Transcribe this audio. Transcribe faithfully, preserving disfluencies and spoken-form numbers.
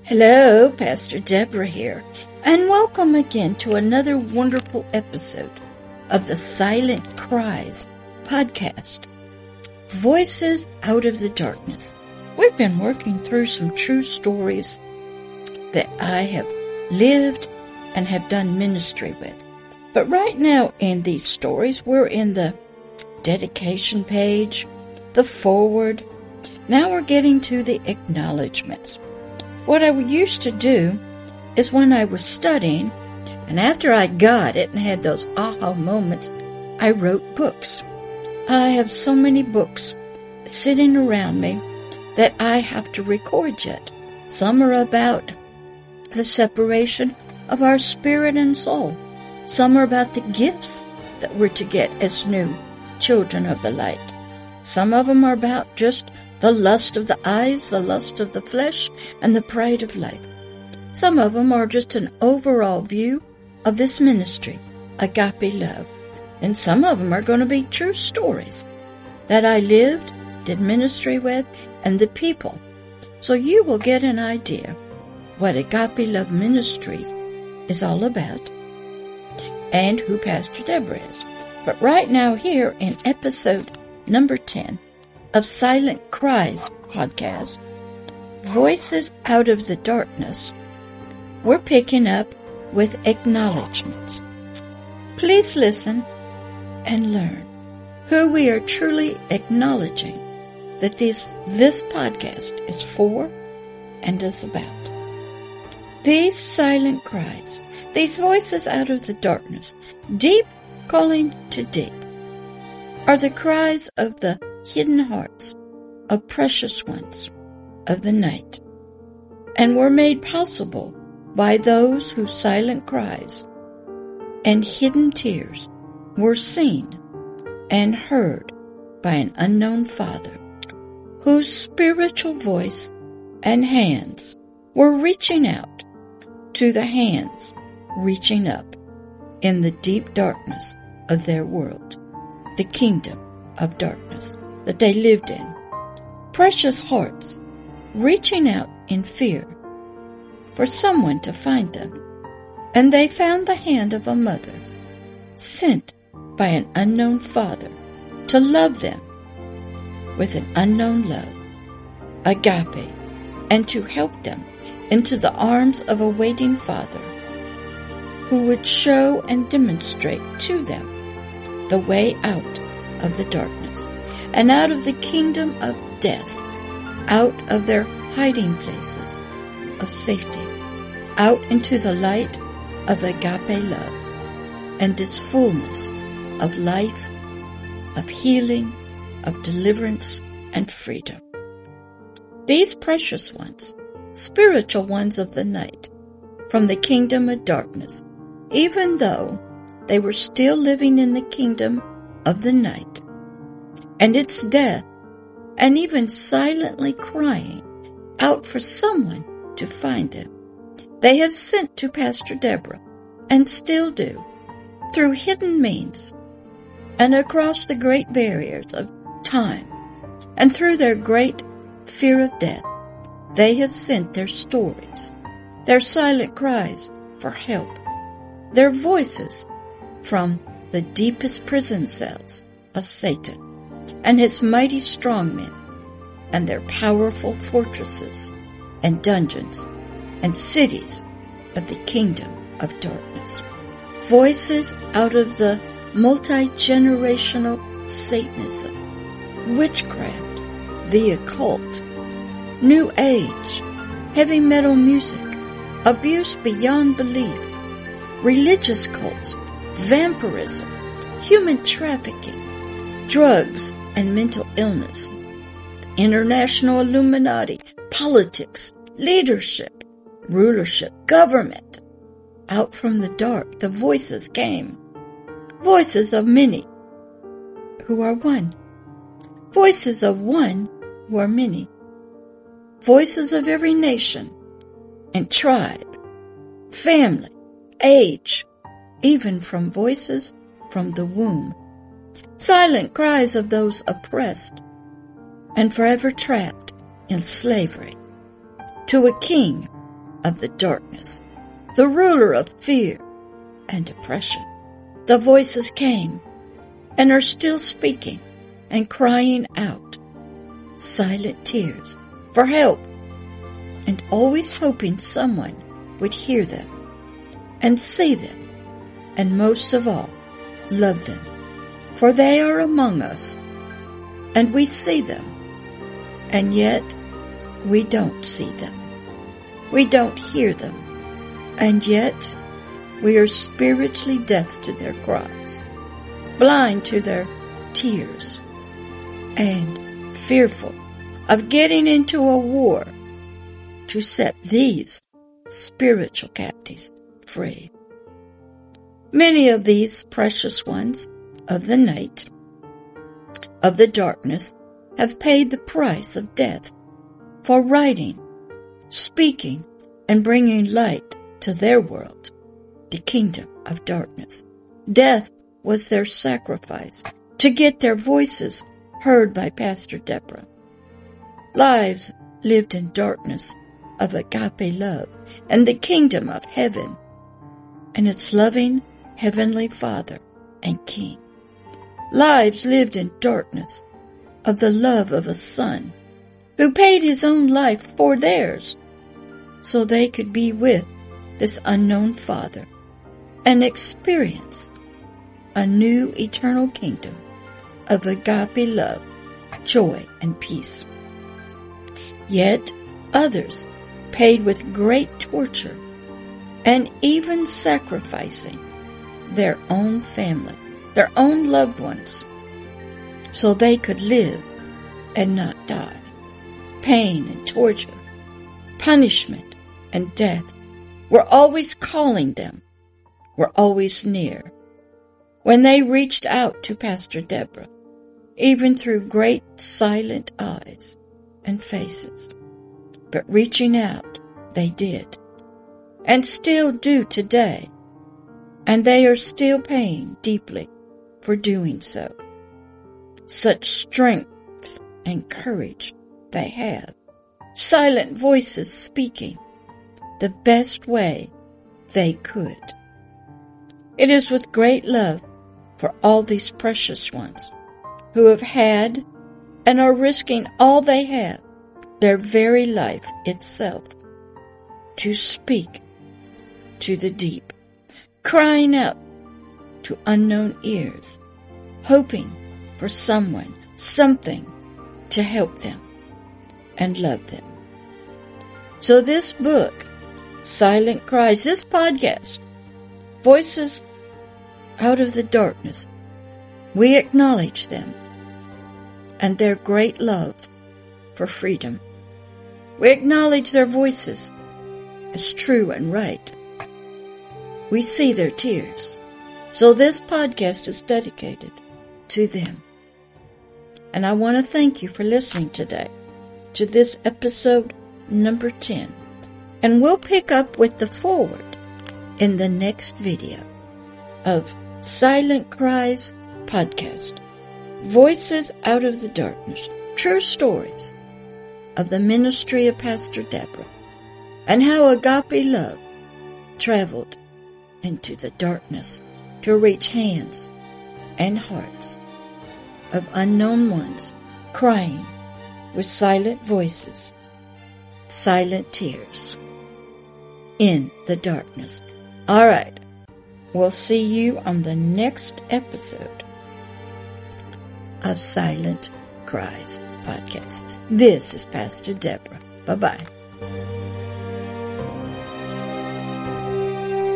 Hello, Pastor Deborah here, and welcome again to another wonderful episode of the Silent Cries podcast, Voices Out of the Darkness. We've been working through some true stories that I have lived and have done ministry with. But right now in these stories, we're in the dedication page, the foreword. Now we're getting to the acknowledgments. What I used to do is when I was studying, and after I got it and had those aha moments, I wrote books. I have so many books sitting around me that I have to record yet. Some are about the separation of our spirit and soul. Some are about the gifts that we're to get as new children of the light. Some of them are about just the lust of the eyes, the lust of the flesh, and the pride of life. Some of them are just an overall view of this ministry, Agape Love. And some of them are going to be true stories that I lived, did ministry with, and the people. So you will get an idea what Agape Love Ministries is all about and who Pastor Deborah is. But right now here in episode number ten, of Silent Cries podcast, Voices Out of the Darkness, we're picking up with acknowledgments. Please listen and learn who we are truly acknowledging that this, this podcast is for and is about. These silent cries, these voices out of the darkness, deep calling to deep, are the cries of the hidden hearts of precious ones of the night, and were made possible by those whose silent cries and hidden tears were seen and heard by an unknown Father, whose spiritual voice and hands were reaching out to the hands reaching up in the deep darkness of their world, the kingdom of darkness that they lived in. Precious hearts reaching out in fear for someone to find them. And they found the hand of a mother sent by an unknown Father to love them with an unknown love, agape, and to help them into the arms of a waiting Father who would show and demonstrate to them the way out of the darkness and out of the kingdom of death, out of their hiding places of safety, out into the light of agape love and its fullness of life, of healing, of deliverance, and freedom. These precious ones, spiritual ones of the night, from the kingdom of darkness, even though they were still living in the kingdom of the night, and its death, and even silently crying out for someone to find them, they have sent to Pastor Deborah, and still do, through hidden means, and across the great barriers of time, and through their great fear of death, they have sent their stories, their silent cries for help, their voices from the deepest prison cells of Satan and his mighty strongmen, and their powerful fortresses and dungeons and cities of the kingdom of darkness. Voices out of the multi-generational Satanism, witchcraft, the occult, New Age, heavy metal music, abuse beyond belief, religious cults, vampirism, human trafficking, drugs and mental illness, international Illuminati, politics, leadership, rulership, government. Out from the dark, the voices came. Voices of many who are one. Voices of one who are many. Voices of every nation and tribe, family, age, even from voices from the womb. Silent cries of those oppressed and forever trapped in slavery, to a king of the darkness, the ruler of fear and depression. The voices came and are still speaking and crying out silent tears for help, and always hoping someone would hear them and see them, and most of all, love them. For they are among us, and we see them, and yet we don't see them. We don't hear them, and yet we are spiritually deaf to their cries, blind to their tears, and fearful of getting into a war to set these spiritual captives free. Many of these precious ones of the night, of the darkness, have paid the price of death for writing, speaking, and bringing light to their world, the kingdom of darkness. Death was their sacrifice to get their voices heard by Pastor Deborah. Lives lived in darkness of agape love and the kingdom of heaven and its loving Heavenly Father and King. Lives lived in darkness of the love of a Son who paid his own life for theirs so they could be with this unknown Father and experience a new eternal kingdom of agape love, joy, and peace. Yet others paid with great torture and even sacrificing their own family, their own loved ones, so they could live and not die. Pain and torture, punishment and death were always calling them, were always near. When they reached out to Pastor Deborah, even through great silent eyes and faces, but reaching out they did, and still do today, and they are still paying deeply for doing so. Such strength and courage they have, silent voices speaking the best way they could. It is with great love for all these precious ones who have had and are risking all they have, their very life itself, to speak to the deep, crying out to unknown ears, hoping for someone, something to help them and love them. So this book, Silent Cries, this podcast, Voices Out of the Darkness, we acknowledge them and their great love for freedom. We acknowledge their voices as true and right. We see their tears. So this podcast is dedicated to them. And I want to thank you for listening today to this episode number ten. And we'll pick up with the forward in the next video of Silent Cries podcast. Voices Out of the Darkness. True stories of the ministry of Pastor Deborah and how agape love traveled into the darkness to reach hands and hearts of unknown ones crying with silent voices, silent tears in the darkness. All right. We'll see you on the next episode of Silent Cries podcast. This is Pastor Deborah. Bye-bye.